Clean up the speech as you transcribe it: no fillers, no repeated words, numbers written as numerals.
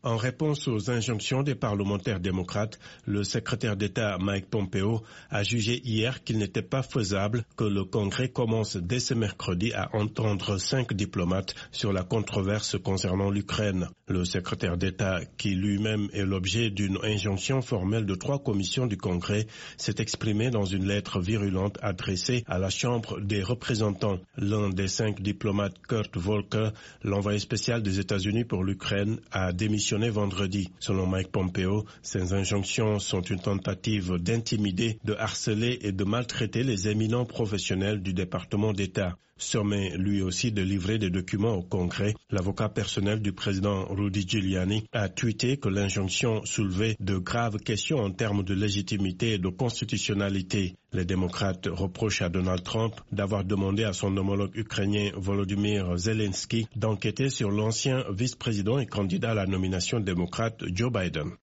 En réponse aux injonctions des parlementaires démocrates, le secrétaire d'État Mike Pompeo a jugé hier qu'il n'était pas faisable que le Congrès commence dès ce mercredi à entendre 5 diplomates sur la controverse concernant l'Ukraine. Le secrétaire d'État, qui lui-même est l'objet d'une injonction formelle de 3 commissions du Congrès, s'est exprimé dans une lettre virulente adressée à la Chambre des représentants. L'un des 5 diplomates, Kurt Volker, l'envoyé spécial des États-Unis pour l'Ukraine, a démissionné vendredi. Selon Mike Pompeo, ces injonctions sont une tentative d'intimider, de harceler et de maltraiter les éminents professionnels du département d'État. Sommet lui aussi de livrer des documents au Congrès, l'avocat personnel du président Rudy Giuliani a tweeté que l'injonction soulevait de graves questions en termes de légitimité et de constitutionnalité. Les démocrates reprochent à Donald Trump d'avoir demandé à son homologue ukrainien Volodymyr Zelensky d'enquêter sur l'ancien vice-président et candidat à la nomination démocrate Joe Biden.